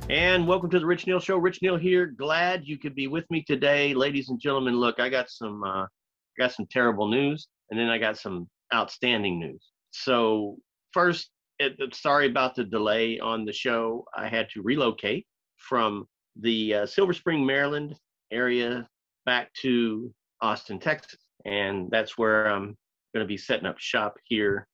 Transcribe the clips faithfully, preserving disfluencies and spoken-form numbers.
And welcome to the Rich Neal Show. Rich Neal here. Glad you could be with me today, ladies and gentlemen. Look, I got some, uh, got some terrible news, and then I got some outstanding news. So first, it, sorry about the delay on the show. I had to relocate from the uh, Silver Spring, Maryland area back to Austin, Texas, and that's where I'm going to be setting up shop here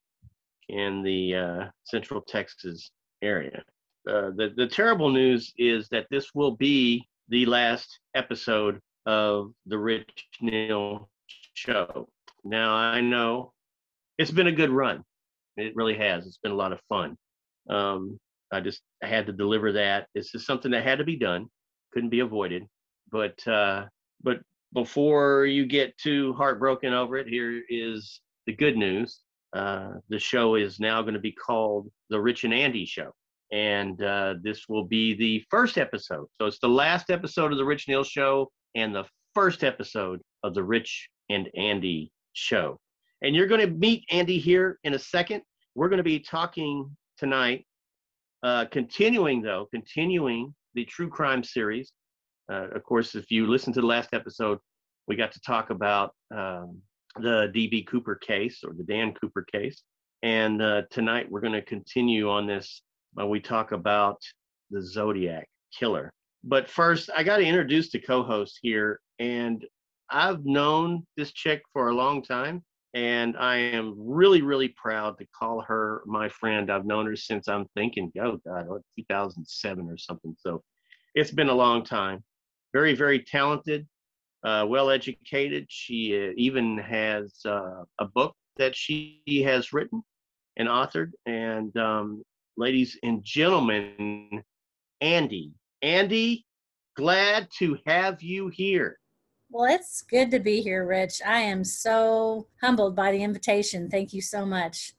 in the uh, Central Texas area. Uh, the, the terrible news is that this will be the last episode of the Rich Neal Show. Now, I know it's been a good run. It really has. It's been a lot of fun. Um, I just I had to deliver that. This is something that had to be done, couldn't be avoided. But uh, but before you get too heartbroken over it, here is the good news. Uh, the show is now going to be called The Rich and Andy Show. And uh, this will be the first episode. So it's the last episode of the Rich Neal Show and the first episode of the Rich and Andy Show. And you're going to meet Andy here in a second. We're going to be talking tonight, uh, continuing though, continuing the true crime series. Uh, of course, if you listen to the last episode, we got to talk about um, the D B Cooper case or the Dan Cooper case. And uh, tonight we're going to continue on this. Uh, we talk about the Zodiac Killer. But first, I got to introduce the co-host here. And I've known this chick for a long time. And I am really, really proud to call her my friend. I've known her since I'm thinking, oh, God, two thousand seven or something. So it's been a long time. Very, very talented, uh, well-educated. She uh, even has uh, a book that she has written and authored. And um, ladies and gentlemen, Andy. Andy, glad to have you here. Well, it's good to be here, Rich. I am so humbled by the invitation. Thank you so much.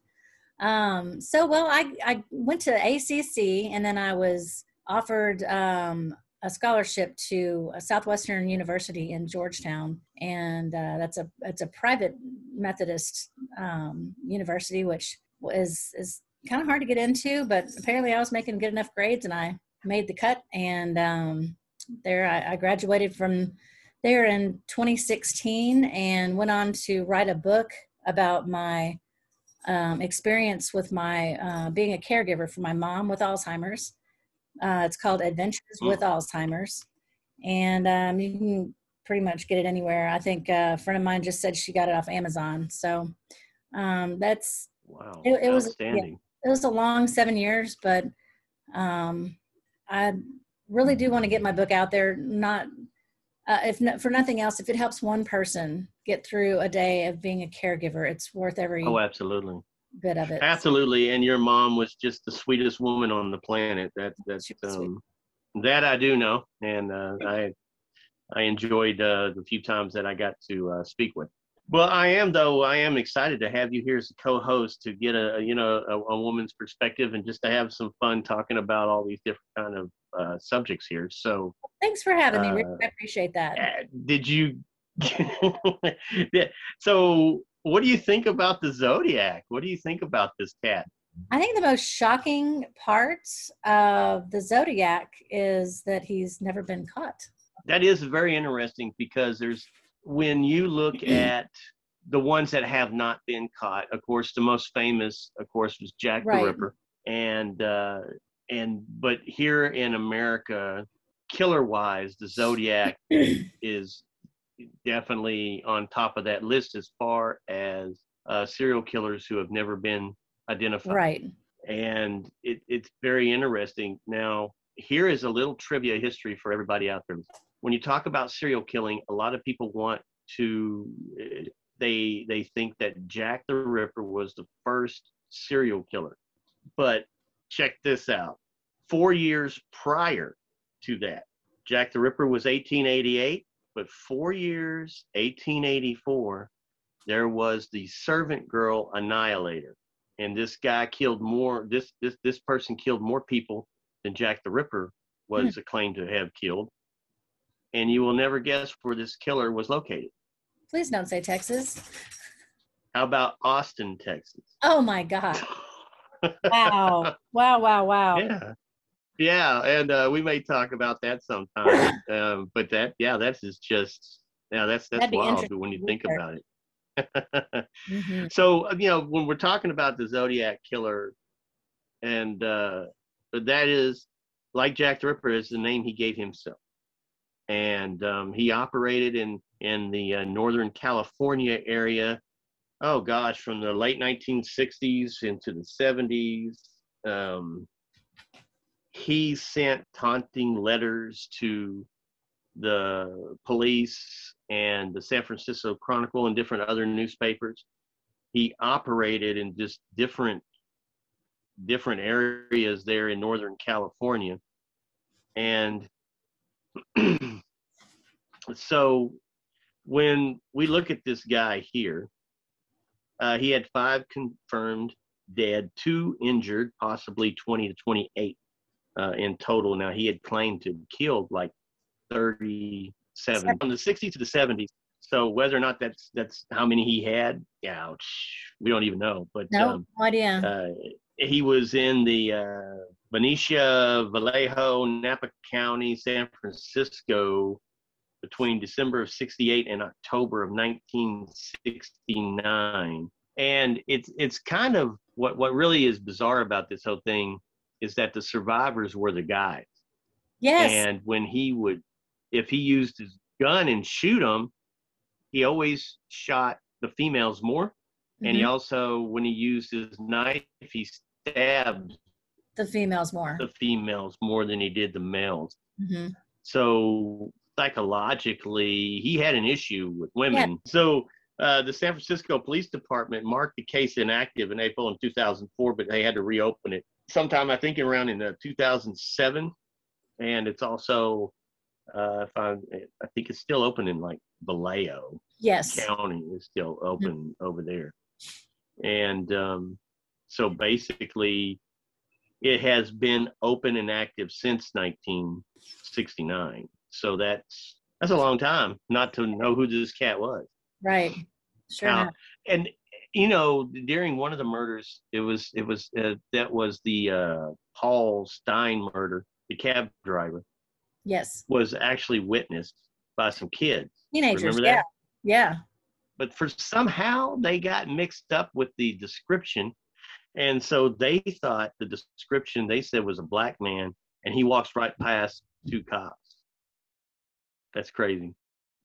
Um, so, well, I, I went to A C C and then I was offered um, a scholarship to a Southwestern University in Georgetown. And uh, that's a it's a private Methodist um, university, which is is kind of hard to get into, but apparently I was making good enough grades and I made the cut. And um, there I, I graduated from there in twenty sixteen and went on to write a book about my um, experience with my uh, being a caregiver for my mom with Alzheimer's. Uh, it's called Adventures with Alzheimer's. And um, you can pretty much get it anywhere. I think uh, a friend of mine just said she got it off Amazon. So um, that's, wow, it, it was outstanding. Yeah, it was a long seven years, but um, I really do want to get my book out there. Not uh, if not, for nothing else, if it helps one person get through a day of being a caregiver, it's worth every oh, absolutely, bit of it. Absolutely, and your mom was just the sweetest woman on the planet. That that's um, that I do know, and uh, I I enjoyed uh, the few times that I got to uh, speak with. Well, I am, though, I am excited to have you here as a co-host to get a, you know, a, a woman's perspective and just to have some fun talking about all these different kind of uh, subjects here. So thanks for having uh, me, Rick. I appreciate that. Uh, did you, yeah. So what do you think about the Zodiac? What do you think about this cat? I think the most shocking part of the Zodiac is that he's never been caught. That is very interesting because there's, when you look at the ones that have not been caught, of course, the most famous, of course, was Jack right. the Ripper. And, uh, and, but here in America, killer wise, the Zodiac is definitely on top of that list as far as uh, serial killers who have never been identified. Right. And it, it's very interesting. Now, here is a little trivia history for everybody out there. When you talk about serial killing, a lot of people want to, they they think that Jack the Ripper was the first serial killer. But check this out. Four years prior to that, Jack the Ripper was eighteen eighty-eight, but four years, eighteen eighty-four, there was the Servant Girl Annihilator. And this guy killed more, this this this person killed more people than Jack the Ripper was acclaimed to have killed. And you will never guess where this killer was located. Please don't say Texas. How about Austin, Texas? Oh my God. Wow. Wow, wow, wow. Yeah. Yeah, and uh, we may talk about that sometime. Um, but that, yeah, that's is just, yeah, that's that's That'd be wild interesting when you to think hear. about it. Hmm. So, uh, you know, when we're talking about the Zodiac killer, and uh, that is like Jack the Ripper is the name he gave himself, and um, he operated in in the uh, Northern California area. Oh gosh, from the late nineteen sixties into the seventies. Um, he sent taunting letters to the police and the San Francisco Chronicle and different other newspapers. He operated in just different different areas there in Northern California. And so when we look at this guy here, uh, he had five confirmed dead, two injured, possibly twenty to twenty-eight uh, in total. Now, he had claimed to have killed like thirty-seven from the sixties to the seventies. So whether or not that's that's how many he had, yeah, we don't even know. But No, um, no idea. uh, he was in the uh, Benicia, Vallejo, Napa County, San Francisco between December of sixty-eight and October of nineteen sixty-nine. And it's it's kind of what what really is bizarre about this whole thing is that the survivors were the guys. Yes. And when he would, if he used his gun and shoot them, he always shot the females more. And he Hmm. also, when he used his knife, he stabbed The females more. the females more than he did the males. Hmm. So psychologically, he had an issue with Yeah. women. So uh, the San Francisco Police Department marked the case inactive in April in two thousand four, but they had to reopen it sometime, I think, around in uh, two thousand seven. And it's also, uh, if I, I think it's still open in like Vallejo Yes. County is still Mhm. open over there. And um, so basically, it has been open and active since nineteen sixty-nine. So that's that's a long time not to know who this cat was. Right. Sure How enough. and you know during one of the murders, it was it was uh, that was the uh, Paul Stein murder. The cab driver Yes. was actually witnessed by some kids. Teenagers. Remember Yeah. that? Yeah. But for somehow they got mixed up with the description. And so they thought the description they said was a black man, and he walks right past two cops. That's crazy.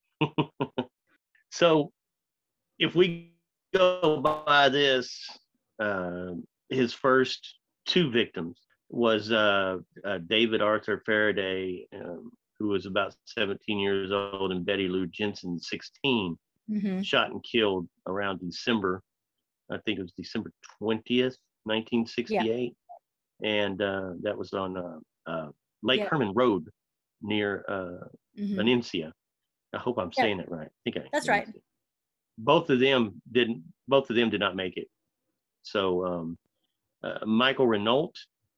So if we go by this, uh, his first two victims was uh, uh, David Arthur Faraday, um, who was about seventeen years old, and Betty Lou Jensen, sixteen, Hmm. shot and killed around December. I think it was December twentieth, nineteen Yeah. sixty-eight. And uh, that was on uh, uh, Lake Yeah. Herman Road near uh, Hmm. Venecia. I hope I'm Yeah. saying that right. I think I That's right. both of them didn't. Both of them did not make it. So um, uh, Michael Renault,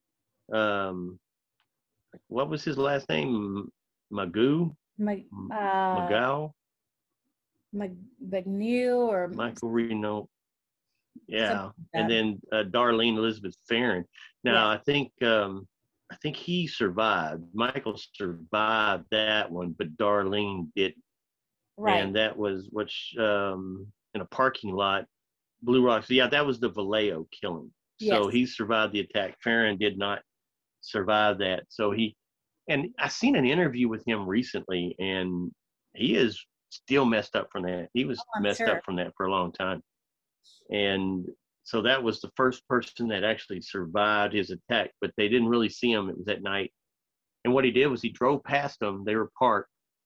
um, what was his last name? Magoo, Mc, uh, Magoo, Mc, McNeil or Michael Renault. something Yeah, like and that. then uh, Darlene Elizabeth Farron. Now Yes. I think um, I think he survived. Michael survived that one, but Darlene didn't. Right. And that was which um, in a parking lot, Blue Rocks. Yeah, that was the Vallejo killing. So Yes. he survived the attack. Farron did not survive that. So he and I seen an interview with him recently, and he is still messed up from that. He was Oh, I'm messed sure. up from that for a long time. And so that was the first person that actually survived his attack, but they didn't really see him. It was at night. And what he did was he drove past them. They were parked.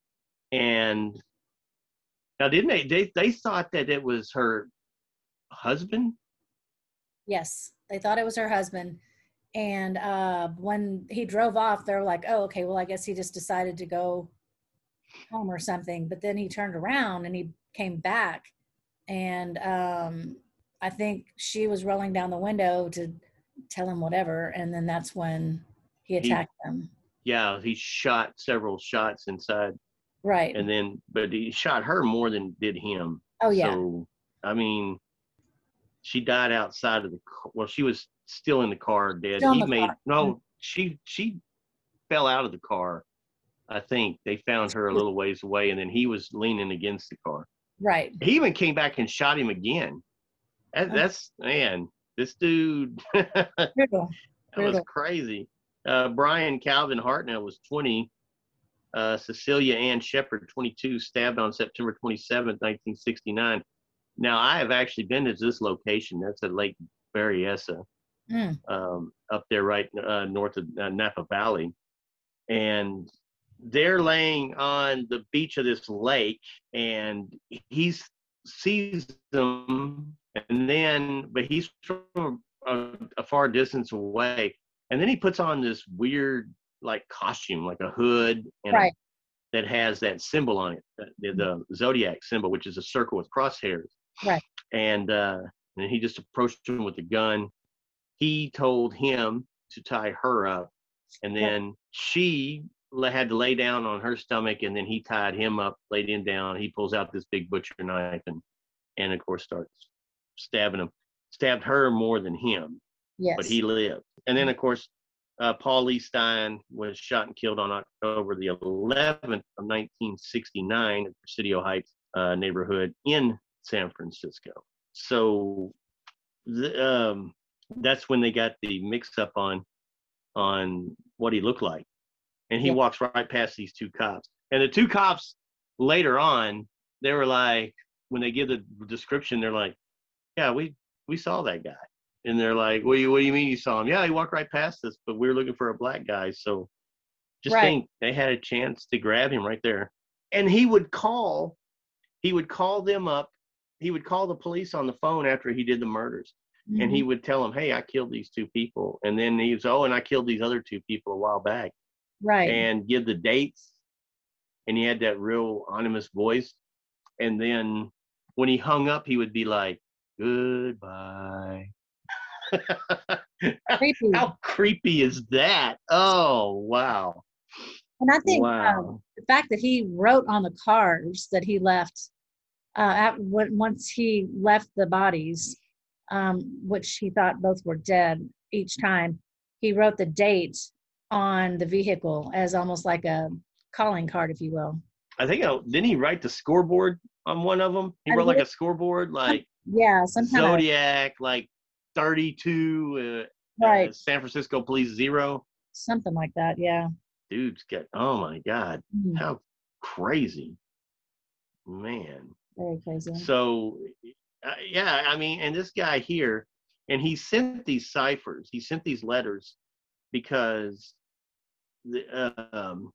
And now, didn't they? They, they thought that it was her husband. Yes. They thought it was her husband. And uh, when he drove off, they were like, oh, okay, well, I guess he just decided to go home or something. But then he turned around and he came back. And um, I think she was rolling down the window to tell him whatever. And then that's when he He, attacked them. yeah, he shot several shots inside. Right. And then, but he shot her more than did him. Oh, yeah. So, I mean, she died outside of the, well, she was still in the car dead. Still in He the made, car. no, she, she fell out of the car. I think they found her a little ways away, and then he was leaning against the car. Right. He even came back and shot him again. That, that's man, this dude. Brutal. That was Brutal. crazy. Uh, Brian Calvin Hartnell was twenty. Uh, Cecilia Ann Shepard, twenty-two, stabbed on September twenty-seventh, nineteen sixty-nine. Now, I have actually been to this location. That's at Lake Berryessa, Mm. um, up there right uh, north of uh, Napa Valley. And they're laying on the beach of this lake, and he sees them, and then, but he's from a, a far distance away. And then he puts on this weird, like, costume, like a hood, and Right. a, that has that symbol on it, the, the zodiac symbol, which is a circle with crosshairs. Right. And uh, and he just approached him with a gun. He told him to tie her up, and then she had to lay down on her stomach, and then he tied him up, laid him down. He pulls out this big butcher knife, and and of course starts stabbing him. Stabbed her more than him, Yes. but he lived. And then of course, uh, Paul Lee Stein was shot and killed on October the eleventh of nineteen sixty-nine at Presidio Heights uh, neighborhood in San Francisco. So the, um, that's when they got the mix-up on on what he looked like. And he Yeah. walks right past these two cops. And the two cops later on, they were like, when they give the description, they're like, yeah, we, we saw that guy. And they're like, what do you, what do you mean you saw him? Yeah, he walked right past us, but we were looking for a black guy. So just Right. think they had a chance to grab him right there. And he would call, he would call them up. He would call the police on the phone after he did the murders. Mhm. And he would tell them, hey, I killed these two people. And then he was, oh, and I killed these other two people a while back. Right. And give the dates. And he had that real ominous voice. And then when he hung up, he would be like, goodbye. Creepy. How creepy is that? Oh, wow. And I think Wow. um, the fact that he wrote on the cars that he left uh, at, when, once he left the bodies, um, which he thought both were dead each time, he wrote the date on the vehicle as almost like a calling card, if you will. I think, uh, didn't he write the scoreboard on one of them? He I wrote like believe- a scoreboard, like Yeah, some kind of Zodiac, like thirty-two, uh, right, uh, San Francisco Police Zero. something like that. Yeah. Dude's got, oh my God, Mhm. how crazy, man. Very crazy. So, uh, yeah, I mean, and this guy here, and he sent these ciphers, he sent these letters because the, uh, um,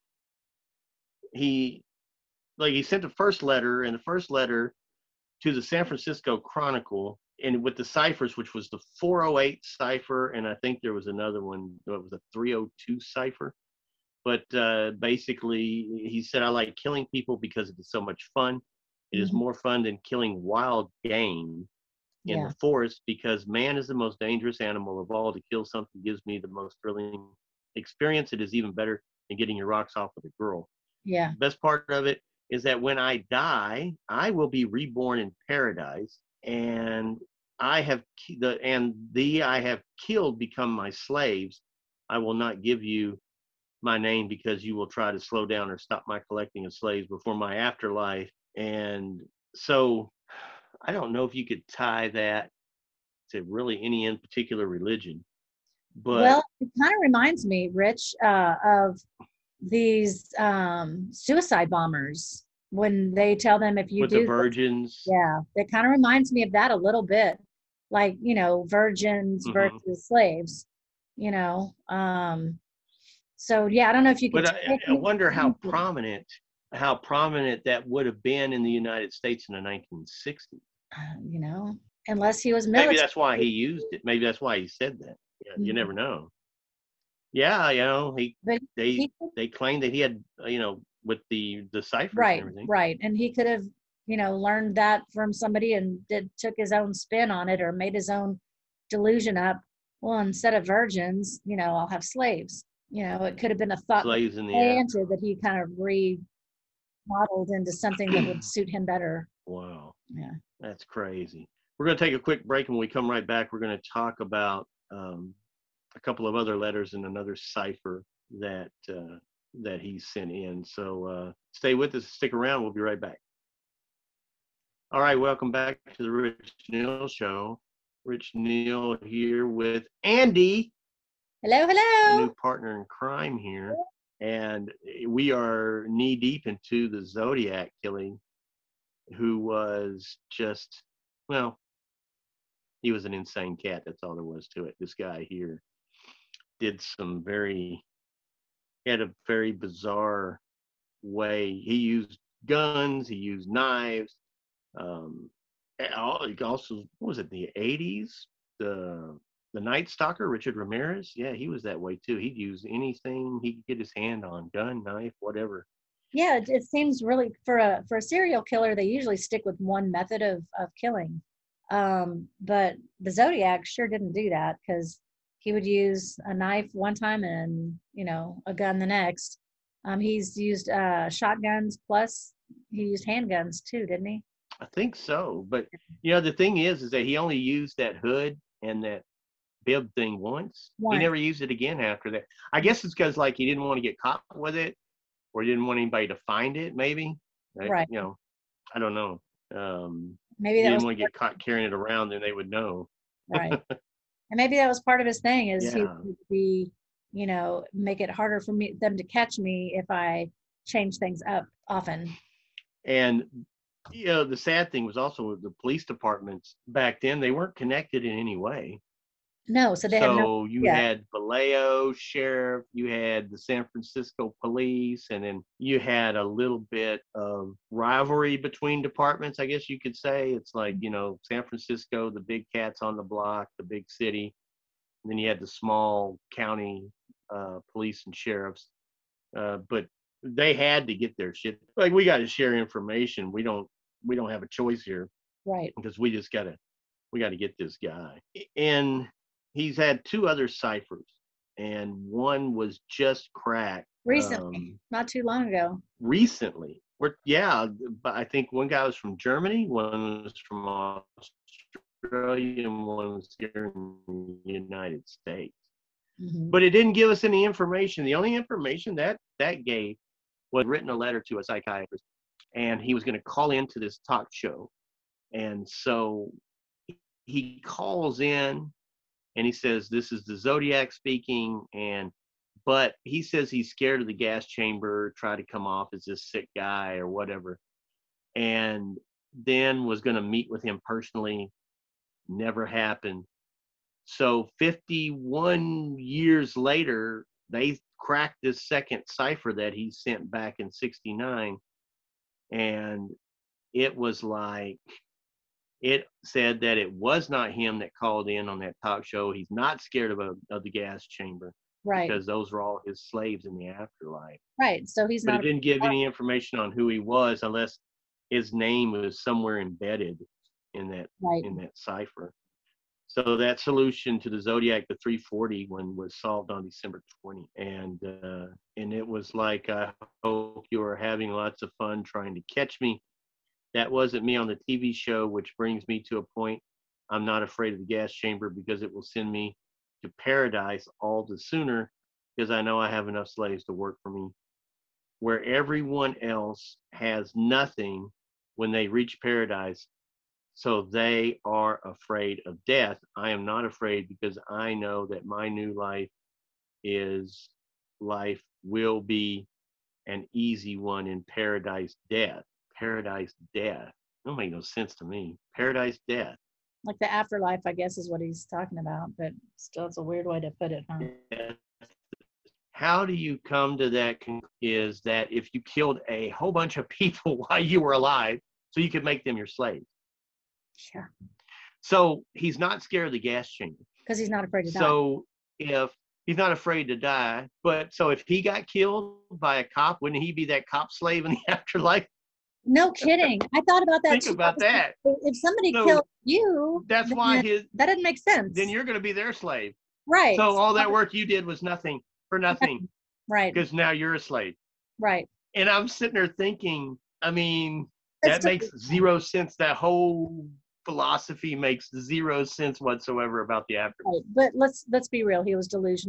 he, like, he sent the first letter, and the first letter to the San Francisco Chronicle, and with the ciphers, which was the four oh eight cipher, and I think there was another one, it was a three oh two cipher. But uh, basically, he said, I like killing people because it is so much fun. It is Mhm. more fun than killing wild game in Yeah. the forest because man is the most dangerous animal of all. To kill something gives me the most thrilling experience. It is even better than getting your rocks off with a girl. Yeah. The best part of it is that when I die, I will be reborn in paradise, and I have ki- the and the I have killed become my slaves. I will not give you my name because you will try to slow down or stop my collecting of slaves before my afterlife. And so I don't know if you could tie that to really any in particular religion, but Well, it kind of reminds me, Rich, uh, of these um, suicide bombers when they tell them if you with do the this- virgins, yeah, it kind of reminds me of that a little bit, like, you know, virgins Mhm. versus slaves, you know. Um, so yeah, I don't know if you could. but I, I wonder how prominent, how prominent that would have been in the United States in the nineteen sixties. uh, you know, unless he was Maybe military. that's why he used it. Maybe that's why he said that. Yeah, you Mhm. never know. Yeah, you know, he But they he could- they claimed that he had, uh, you know, with the the ciphers right, and everything. right, and he could have, you know, learned that from somebody and did took his own spin on it or made his own delusion up. Well, instead of virgins, you know, I'll have slaves. You know, it could have been a thought Slaves in the air. planted that he kind of remodeled into something that would suit him better. Wow, Yeah. that's crazy. We're going to take a quick break, and when we come right back, we're going to talk about um, a couple of other letters and another cipher that uh, that he sent in. So uh, stay with us, stick around. We'll be right back. All right, welcome back to the Rich Neal Show. Rich Neal here with Andy. Hello, hello. My new partner in crime here. And we are knee deep into the Zodiac killing, who was just, well, he was an insane cat. That's all there was to it. This guy here did some very, he had a very bizarre way. He used guns, he used knives. Um, also, what was it, the eighties? The the Night Stalker, Richard Ramirez. Yeah, he was that way too. He'd use anything he could get his hand on, gun, knife, whatever. Yeah, it, it seems really for a for a serial killer, they usually stick with one method of of killing. Um, but the Zodiac sure didn't do that, because he would use a knife one time and, you know, a gun the next. Um, he's used uh, shotguns, plus he used handguns too, didn't he? I think so. But, you know, the thing is, is that he only used that hood and that bib thing once. Once. He never used it again after that. I guess it's because, like, he didn't want to get caught with it, or he didn't want anybody to find it, maybe. Right. You know, I don't know. Um, maybe he that didn't was want to get caught carrying it around, then they would know. right. And maybe that was part of his thing, is Yeah. he would be, you know, make it harder for me them to catch me if I change things up often. And, you know, the sad thing was also the police departments back then, they weren't connected in any way. No, so they so had no. you yeah. had Vallejo Sheriff, you had the San Francisco Police, and then you had a little bit of rivalry between departments, I guess you could say. It's like, you know, San Francisco, the big cats on the block, the big city. And then you had the small county uh, police and sheriffs. Uh, but they had to get their shit. Like, we got to share information. We don't, we don't have a choice here. Right. Because we just got to, we got to get this guy. And he's had two other ciphers, and one was just cracked recently, um, not too long ago. Recently, we're yeah, but I think one guy was from Germany, one was from Australia, and one was here in the United States. Mm-hmm. But it didn't give us any information. The only information that that gave was written a letter to a psychiatrist, and he was going to call into this talk show, and so he calls in. And he says, this is the Zodiac speaking. And, but he says he's scared of the gas chamber, try to come off as this sick guy or whatever. And then was going to meet with him personally. Never happened. So fifty-one years later, they cracked this second cipher that he sent back in sixty-nine. And it was like, it said that it was not him that called in on that talk show. He's not scared of, a, of the gas chamber. Right. Because those were all his slaves in the afterlife. Right. So he's but not. But it didn't give any information on who he was, unless his name was somewhere embedded in that right. in that cipher. So that solution to the Zodiac, the three forty one, was solved on December twentieth. And uh, and it was like, I hope you are having lots of fun trying to catch me. That wasn't me on the T V show, which brings me to a point. I'm not afraid of the gas chamber, because it will send me to paradise all the sooner, because I know I have enough slaves to work for me. Where everyone else has nothing when they reach paradise, so they are afraid of death. I am not afraid, because I know that my new life is life will be an easy one in paradise death. Paradise death. Don't make no sense to me. Paradise death. Like the afterlife, I guess, is what he's talking about, but still, it's a weird way to put it, huh? How do you come to that con- is that if you killed a whole bunch of people while you were alive, so you could make them your slaves. Yeah. So he's not scared of the gas chamber. Because he's not afraid to die. So if he's not afraid to die, but so if he got killed by a cop, wouldn't he be that cop slave in the afterlife? No kidding. I thought about that. Think too. about that. If somebody so killed you, that's why that, his that doesn't make sense. Then you're going to be their slave. Right. So all that work you did was nothing for nothing. Right. Because now you're a slave. Right. And I'm sitting there thinking, I mean, That's that makes zero sense. That whole philosophy makes zero sense whatsoever about the afterlife. Right. But let's let's be real. He was delusional.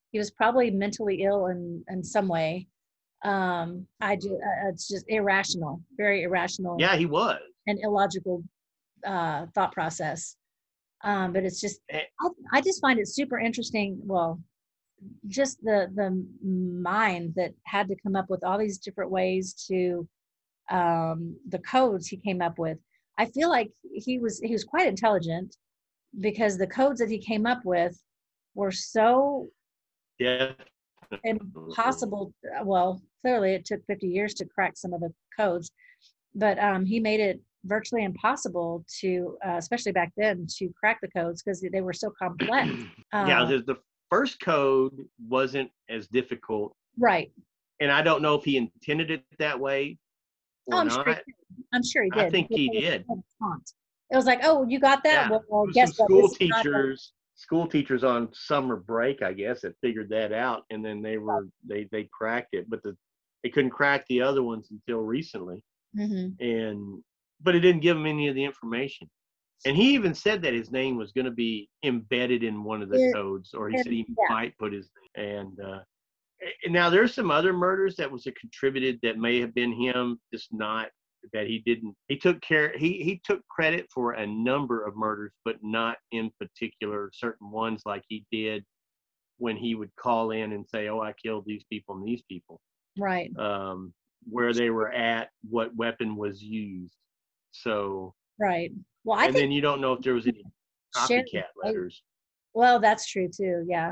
he was probably mentally ill in in some way. Um, I just it's just irrational, very irrational Yeah, he was. and illogical uh, thought process. Um, but it's just Eh, I, I just find it super interesting. Well, just the the mind that had to come up with all these different ways to um, the codes he came up with. I feel like he was he was quite intelligent because the codes that he came up with were so Definitely. impossible. Well, clearly it took fifty years to crack some of the codes, but um, he made it virtually impossible to, uh, especially back then, to crack the codes because they were so complex. Yeah, Uh, the, the first code wasn't as difficult, right. and I don't know if he intended it that way Oh, or I'm sure he not. did. I'm sure he I did. think because he It was, did. it was like, oh, you got that? Yeah, Well, well it was some guess what? school This is not the- teachers, school teachers on summer break, I guess, that figured that out, and then they were they they cracked it, but the they couldn't crack the other ones until recently, Mhm. and but it didn't give them any of the information. And he even said that his name was going to be embedded in one of the It- codes, or he it- said he yeah, might put his and uh, and now there's some other murders that was contributed that may have been him, just not that he didn't. He took care. He he took credit for a number of murders, but not in particular certain ones like he did when he would call in and say, "Oh, I killed these people and these people," right. um, where they were at, what weapon was used. So, Right. Well, I and think then you don't know if there was any Sherry copycat Bates- letters. well, that's true too. Yeah.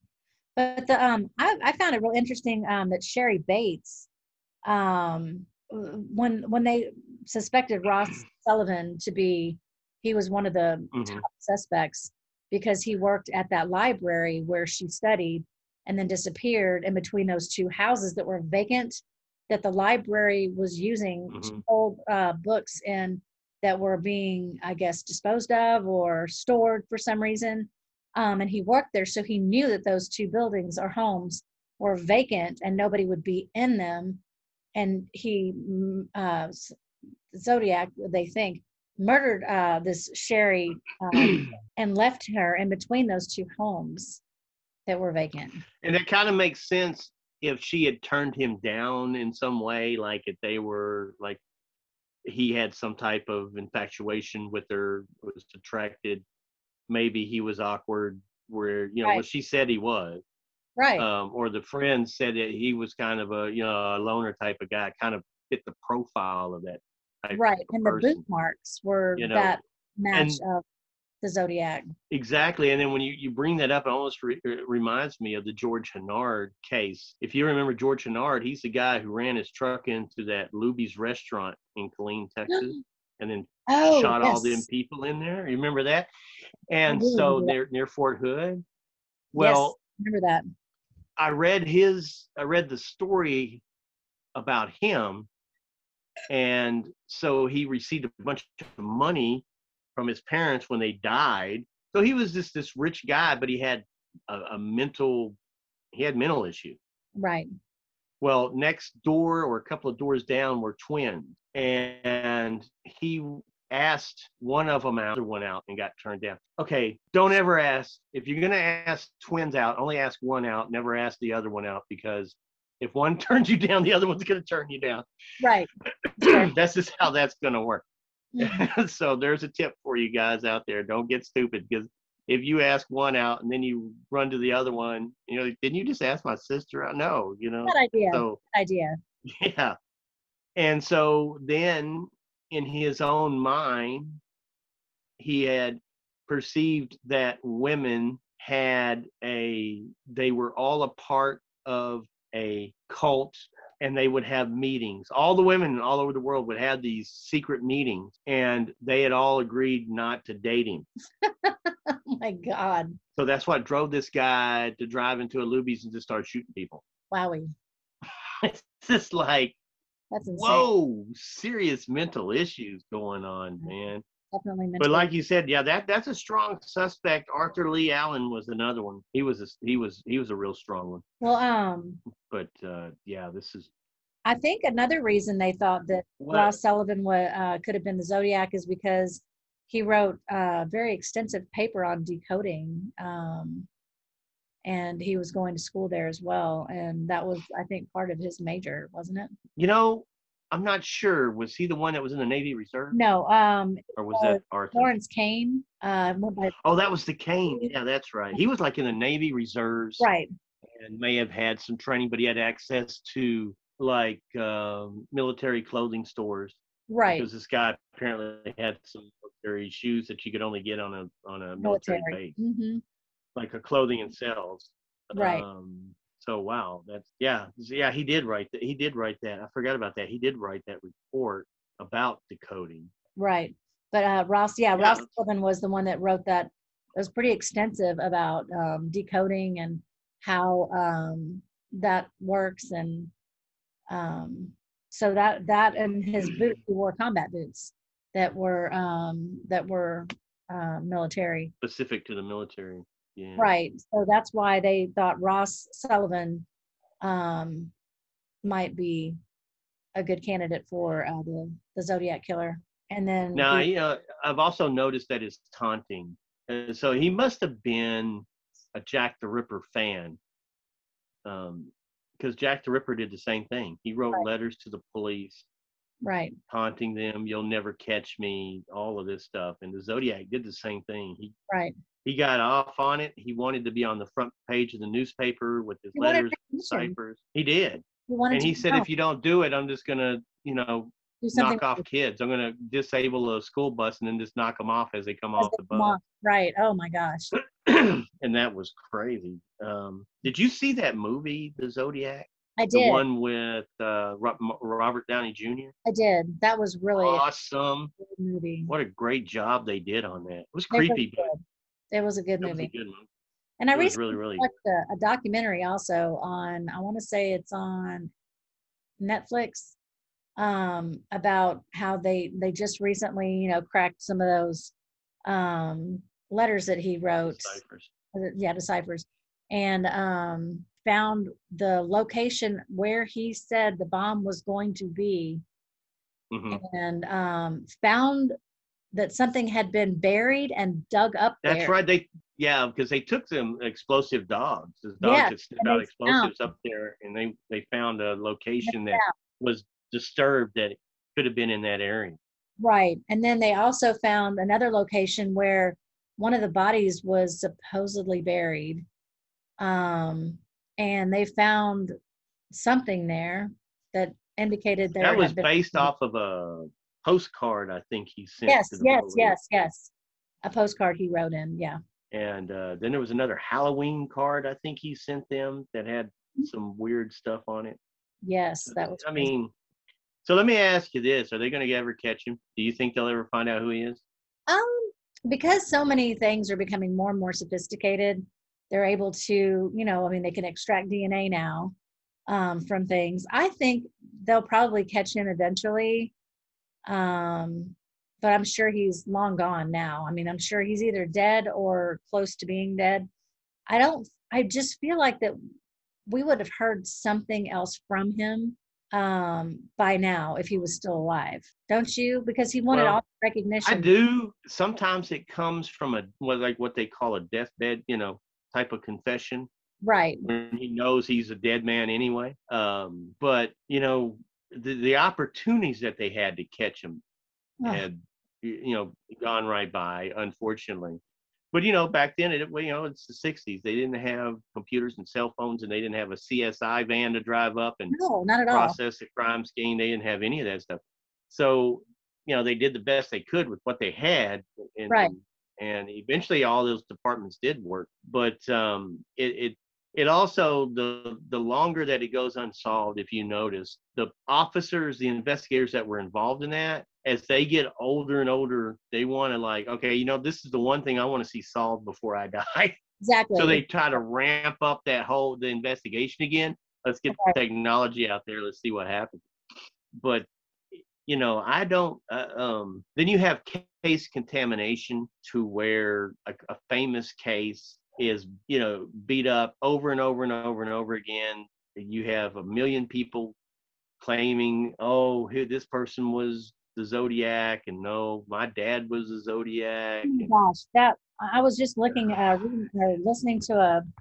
But the um, I, I found it real interesting um, that Sherry Bates, um, when when they suspected Ross Sullivan to be, he was one of the Hmm. top suspects because he worked at that library where she studied and then disappeared in between those two houses that were vacant that the library was using to Hmm. hold uh, books in that were being, I guess, disposed of or stored for some reason. Um, and he worked there, so he knew that those two buildings or homes were vacant and nobody would be in them. And he, mm, uh, Zodiac, they think, murdered uh, this Sherry um, and left her in between those two homes that were vacant. And it kind of makes sense if she had turned him down in some way, like if they were like he had some type of infatuation with her, was attracted. Maybe he was awkward, where you know, Right. well, she said he was, Right. um, or the friends said that he was kind of a you know a loner type of guy, kind of fit the profile of that type Right. of And the boot person, marks were you know. that match And of the Zodiac. exactly. And then when you, you bring that up, it almost re- it reminds me of the George Hennard case. If you remember George Hennard, he's the guy who ran his truck into that Luby's restaurant in Killeen, Texas, and then Oh, shot all them yes. people in there. You remember that? I And do so remember that. near near Fort Hood. Yes, Well, remember that. I read his I read the story about him, and so he received a bunch of money from his parents when they died. So he was just this rich guy, but he had a, a mental he had mental issues. Right. Well, next door or a couple of doors down were twins, and he asked one of them out, the other one out, and got turned down. Okay, don't ever ask if you're gonna ask twins out. Only ask one out. Never ask the other one out, because if one turns you down, the other one's gonna turn you down. Right. Sure. That's just how that's gonna work. Mhm. So there's a tip for you guys out there. Don't get stupid, because if you ask one out and then you run to the other one, you know, didn't you just ask my sister out? No, you know. Good idea. So Good idea. yeah. And so then in his own mind, he had perceived that women had a, they were all a part of a cult, and they would have meetings. All the women all over the world would have these secret meetings, and they had all agreed not to date him. Oh my God. So that's what drove this guy to drive into a Luby's and just start shooting people. Wowie. It's just like, That's insane. whoa, serious mental issues going on, man. Definitely mental. But like you said, yeah, that that's a strong suspect. Arthur Lee Allen was another one. He was a, he was he was a real strong one. Well, um, But uh, yeah, this is I think another reason they thought that what Ross Sullivan wa uh, could have been the Zodiac is because he wrote a very extensive paper on decoding um, and he was going to school there as well. And that was, I think, part of his major, wasn't it? You know, I'm not sure. Was he the one that was in the Navy Reserve, No, um, or was uh, that Arthur? Lawrence Kane. Uh, went by, Oh, that was the Kane. Yeah, that's right. He was like in the Navy Reserves right, and may have had some training, but he had access to like um, military clothing stores right, because this guy apparently had some military shoes that you could only get on a on a military military. base, Hmm. like a clothing and sales. Right, Um, so wow, that's yeah, yeah. He did write that. He did write that. I forgot about that. He did write that report about decoding. right. But uh, Ross, yeah, Yeah, Ross Sullivan was the one that wrote that. It was pretty extensive about um, decoding and how um, that works, and um, so that that and his boots, he wore combat boots that were um, that were uh, military. specific to the military. Yeah. Right. So that's why they thought Ross Sullivan um, might be a good candidate for uh, the the Zodiac killer. And then Now, the you know, I've also noticed that it's taunting. Uh, so he must have been a Jack the Ripper fan, um, because Jack the Ripper did the same thing. He wrote right, letters to the police, right, taunting them, "You'll never catch me," all of this stuff. And the Zodiac did the same thing. He right. he got off on it. He wanted to be on the front page of the newspaper with his He wanted letters, recognition. ciphers. He did. He wanted And to he be said, known, if you don't do it, I'm just going to, you know, do something knock off kids. I'm going to disable a school bus and then just knock them off as they come as off they the come bus. off. Right. Oh my gosh. And that was crazy. Um, did you see that movie, The Zodiac? I The did. one with uh, Robert Downey Junior? I did. That was really a Awesome. good movie. What a great job they did on that. It was It was creepy, but good. It was a good it was a movie. good one. And I It was really, recently really watched a, a documentary also on, I want to say it's on Netflix, um, about how they they just recently, you know, cracked some of those um, letters that he wrote, ciphers. uh, yeah, deciphers, and um, found the location where he said the bomb was going to be, Hmm. and um, found that something had been buried and dug up That's there. right. They yeah, because they took some explosive dogs. Those dogs Yes, that sniff and out they found, explosives up there, and they they found a they location that found was disturbed that could have been in that area. right, and then they also found another location where one of the bodies was supposedly buried, um, and they found something there that indicated there That was had been. based off of a postcard I think he sent Yes, to the yes, police. yes, yes. A postcard he wrote in. Yeah. And uh, then there was another Halloween card I think he sent them that had some weird stuff on it. Yes, that was. I crazy. mean, so let me ask you this: are they going to ever catch him? Do you think they'll ever find out who he is? Um, because so many things are becoming more and more sophisticated, they're able to, you know, I mean, they can extract D N A now um, from things. I think they'll probably catch him eventually. Um, but I'm sure he's long gone now. I mean, I'm sure he's either dead or close to being dead. I don't, I just feel like that we would have heard something else from him um, by now if he was still alive. Don't you? Because he wanted Well, all the I recognition. do. Sometimes it comes from a what like what they call a deathbed, you know, type of confession Right. when he knows he's a dead man anyway. Um, but you know, the the opportunities that they had to catch him Ugh, had you know gone right by, unfortunately. But you know, back then it well, you know it's the sixties. They didn't have computers and cell phones, and they didn't have a C S I van to drive up and no, not at all. process a crime scene. They didn't have any of that stuff. So you know, they did the best they could with what they had, and Right. and eventually all those departments did work. But um, it it it also the the longer that it goes unsolved, if you notice, the officers, the investigators that were involved in that, as they get older and older, they want to like, okay, you know, this is the one thing I want to see solved before I die. Exactly. So they try to ramp up that whole the investigation again. Let's get Right. the technology out there. Let's see what happens. But you know, I don't. Uh, um, then you have case contamination to where a, a famous case is, you know, beat up over and over and over and over again. You have a million people claiming, oh, here this person was the Zodiac, and no, my dad was the Zodiac. Oh my And, gosh, that I was just looking, uh, reading, or listening to a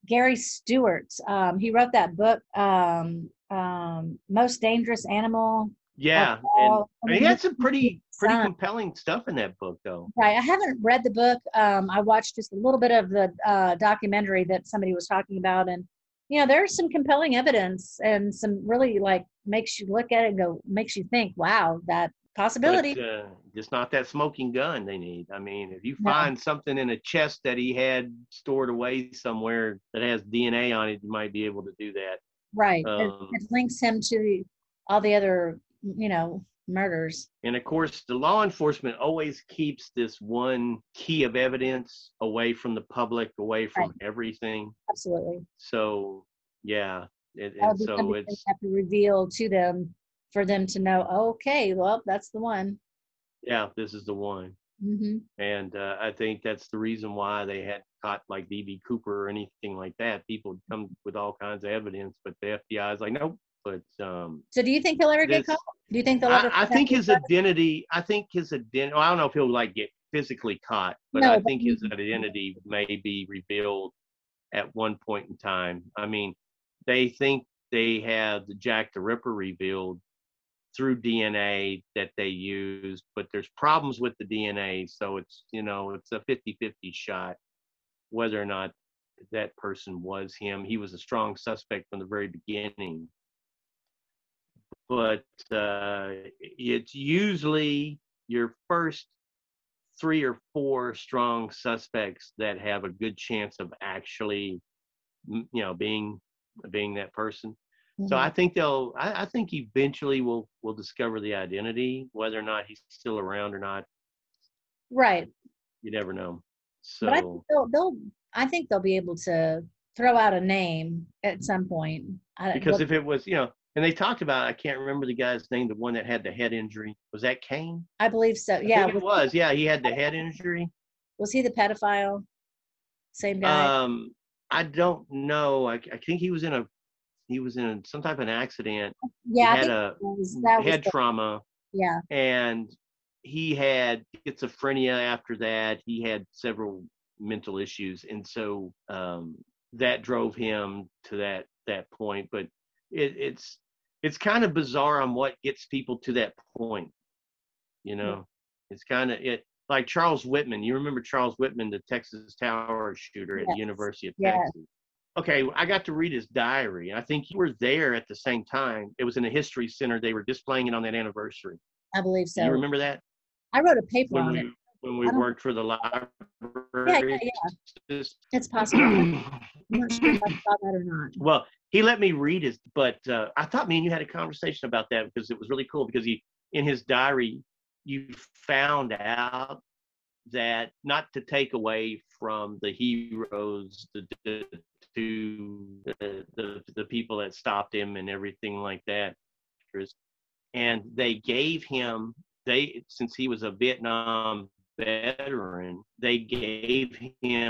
Gary Stewart. Um, he wrote that book, um, um, Most Dangerous Animal of Yeah, and, All. And and then he his had some pretty pretty son. compelling stuff in that book, though. Right. I haven't read the book. Um, I watched just a little bit of the uh, documentary that somebody was talking about, and you know, there's some compelling evidence and some really like makes you look at it and go, makes you think, wow, that possibility. But uh, just not that smoking gun they need. I mean, if you No, find something in a chest that he had stored away somewhere that has D N A on it, you might be able to do that. right. It, Um, it links him to all the other, you know, murders. and of course, the law enforcement always keeps this one key of evidence away from the public, away Right. from everything. Absolutely. So, yeah. And, That would and be so something they it's, have to reveal to them for them to know, okay, well, that's the one. yeah, this is the one. Hmm. And uh, I think that's the reason why they had caught like D B Cooper or anything like that. People would come with all kinds of evidence, but the F B I is like, nope. But um, So do you think he'll ever get this, caught? Do you think they'll I, ever I find out think who his done it? identity, I think his identity, well, I don't know if he'll like get physically caught, but I No, but think his identity may be revealed at one point in time. I mean, they think they have the Jack the Ripper revealed through D N A that they used, but there's problems with the D N A. So it's, you know, it's a fifty-fifty shot whether or not that person was him. He was a strong suspect from the very beginning. But uh, it's usually your first three or four strong suspects that have a good chance of actually, you know, being being that person. So Mhm. I think they'll. I, I think eventually we'll we'll discover the identity, whether or not he's still around or not. Right. You never know. But I think So they'll, they'll I think they'll be able to throw out a name at some point. I, because what, if it was, you know, and they talked about, I can't remember the guy's name, the one that had the head injury. Was that Kane? I believe so. I Yeah. think it Was, was. Yeah, he had the head injury. was he the pedophile? Same guy? Um, I don't know. I, I think he was in a he was in some type of an accident. He Yeah, I had think a that was, that was head the, trauma, yeah. and he had schizophrenia after that. He had several mental issues, and so um, that drove him to that that point. But it, it's it's kind of bizarre on what gets people to that point. You know, it's kind of it like Charles Whitman. You remember Charles Whitman, the Texas Tower shooter at the Yes. University of Yes. Texas? Okay, I got to read his diary. I think you were there at the same time. It was in a history center. They were displaying it on that anniversary. I believe Do you so. remember that? I wrote a paper When on it. we when we I don't, worked for the yeah, library yeah, yeah. system. It's possible. I'm not sure if I saw that or not. Well, he let me read his, but uh, I thought me and you had a conversation about that because it was really cool because he, in his diary, you found out that not to take away from the heroes, the the, to the, the the people that stopped him and everything like that, and they gave him they since he was a Vietnam veteran, they gave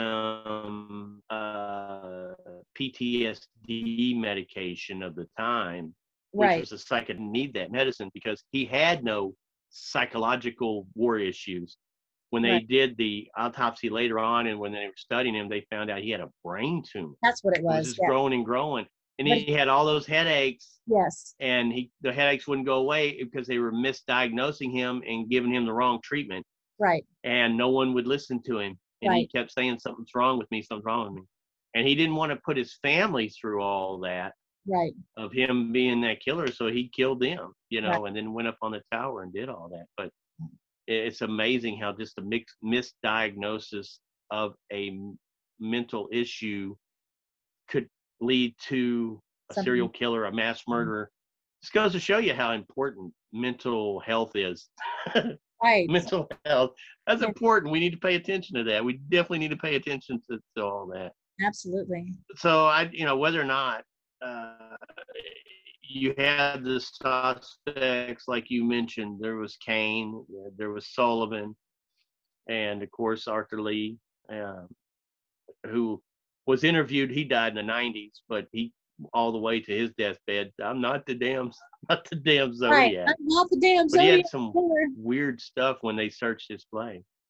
him uh, P T S D medication of the time, which Right. was a psych didn't need that medicine because he had no psychological war issues. When they Right. did the autopsy later on and when they were studying him, they found out he had a brain tumor. That's what it It was was. just Yeah. growing and growing. And But he had all those headaches yes. and he the headaches wouldn't go away because they were misdiagnosing him and giving him the wrong treatment. Right. And no one would listen to him. And Right. he kept saying, something's wrong with me, something's wrong with me. And he didn't want to put his family through all that Right. of him being that killer. So he killed them, you know, Right. and then went up on the tower and did all that. But it's amazing how just a mix, misdiagnosis of a m- mental issue could lead to a Something. serial killer, a mass murderer. This goes to show you how important mental health is. Right. Mental health. That's Yeah. important. We need to pay attention to that. We definitely need to pay attention to, to all that. Absolutely. So I, you know, whether or not uh, you had the suspects, like you mentioned, there was Kane, there was Sullivan, and of course Arthur Lee, uh, who was interviewed. He died in the nineties, but he all the way to his deathbed. I'm not the damn, not the damn Right. Zodiac. I'm not the damn But he Zodiac had some killer. weird stuff when they searched his play.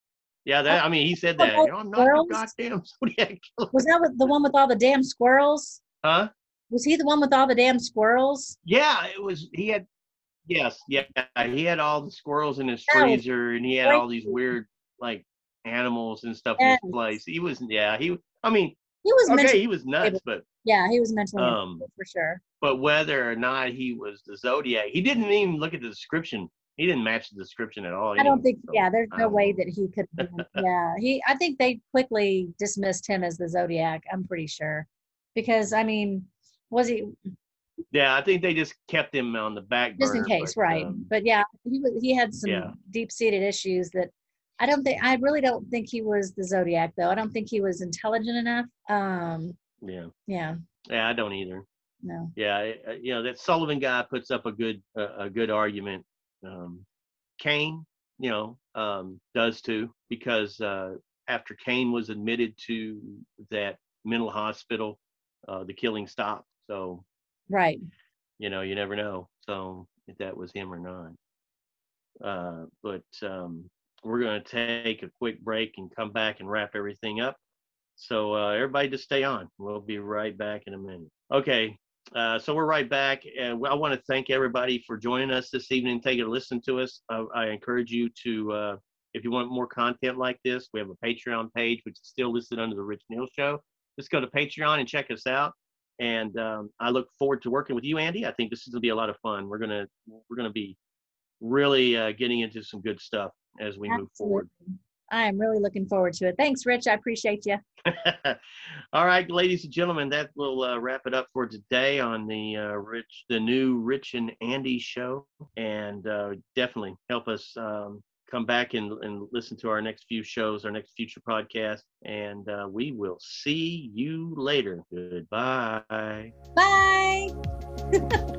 Yeah, that I mean, he said With that. all You know, the I'm not the squirrels? goddamn Zodiac killer. Was that with the one with all the damn squirrels? Huh? Was he the one with all the damn squirrels? Yeah, it was. He had. Yes, yeah. He had all the squirrels in his That was freezer, and he had all these crazy. weird like animals and stuff in his Yes. place. He was. Yeah. He. I mean, He was okay, mentally he was nuts, unstable. but Yeah, he was mentally um, unstable for sure. but whether or not he was the Zodiac, he didn't even look at the description. He didn't match the description at all I don't anyway. think, So yeah, there's I no don't way know. that he could have been. Yeah, he, I think they quickly dismissed him as the Zodiac. I'm pretty sure. Because, I mean, was he, Yeah, I think they just kept him on the back just in burner, case, but right? um, But yeah, he was, he had yeah, some deep-seated issues that I don't think, I really don't think he was the Zodiac, though. I don't think he was intelligent enough. Um, yeah, yeah, yeah. I don't either. no, Yeah, I- I- you know that Sullivan guy puts up a good a, a good argument. Um, Kane, you know, um, does too because uh, after Kane was admitted to that mental hospital, uh, the killing stopped. So right. you know, you never know. So if that was him or not. Uh, but um, we're going to take a quick break and come back and wrap everything up. So uh, everybody just stay on. We'll be right back in a minute. Okay. Uh, so we're right back. And I want to thank everybody for joining us this evening, taking a listen to us. I, I encourage you to, uh, if you want more content like this, we have a Patreon page, which is still listed under the Rich Neal Show. Just go to Patreon and check us out. And um, I look forward to working with you, Andy. I think this is going to be a lot of fun. We're gonna we're gonna be really uh, getting into some good stuff as we move forward. Absolutely. I am really looking forward to it. Thanks, Rich. I appreciate you. All right, ladies and gentlemen, that will uh, wrap it up for today on the uh, Rich, the new Rich and Andy show, and uh, definitely help us um, come back and, and listen to our next few shows, our next future podcast, and uh, we will see you later. Goodbye. Bye.